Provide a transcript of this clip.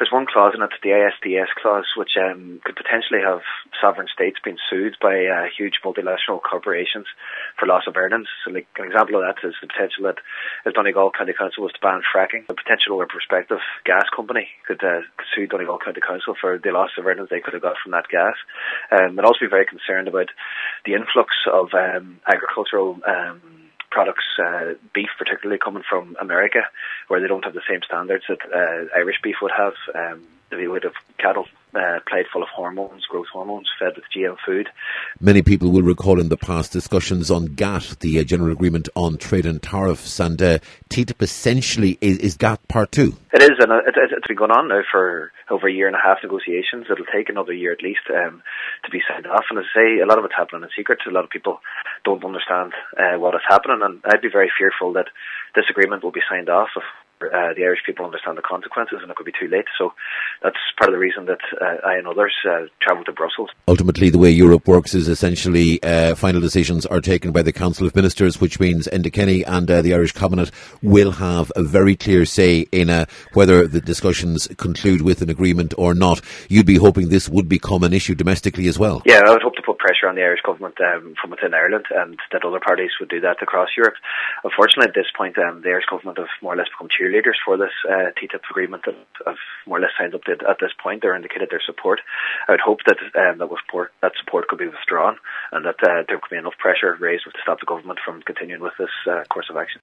There's one clause in it, the ISDS clause, which could potentially have sovereign states being sued by huge multinational corporations for loss of earnings. So, like, an example of that is the potential that if Donegal County Council was to ban fracking, a potential or prospective gas company could sue Donegal County Council for the loss of earnings they could have got from that gas. I'd also be very concerned about the influx of agricultural products, beef particularly coming from America, where they don't have the same standards that Irish beef would have. They would have cattle played full of hormones, growth hormones, fed with GM food. Many people will recall in the past discussions on GATT, the General Agreement on Trade and Tariffs, and TTIP essentially is GATT Part 2. It is, and it's been going on now for over a year and a half negotiations. It'll take another year at least to be signed off. And as I say, a lot of it's happening in secret. A lot of people don't understand what is happening, and I'd be very fearful that this agreement will be signed off if the Irish people understand the consequences, and it could be too late. So that's part of the reason that I and others travel to Brussels. Ultimately, the way Europe works is essentially final decisions are taken by the Council of Ministers, which means Enda Kenny and the Irish Cabinet will have a very clear say in whether the discussions conclude with an agreement or not. You'd be hoping this would become an issue domestically as well? Yeah, I would hope to put pressure on the Irish government from within Ireland, and that other parties would do that across Europe. Unfortunately, at this point, the Irish government have more or less become cheerleaders for this TTIP agreement that have more or less signed up to it at this point. They're indicated their support. I would hope that that support could be withdrawn, and that there could be enough pressure raised to stop the government from continuing with this course of action.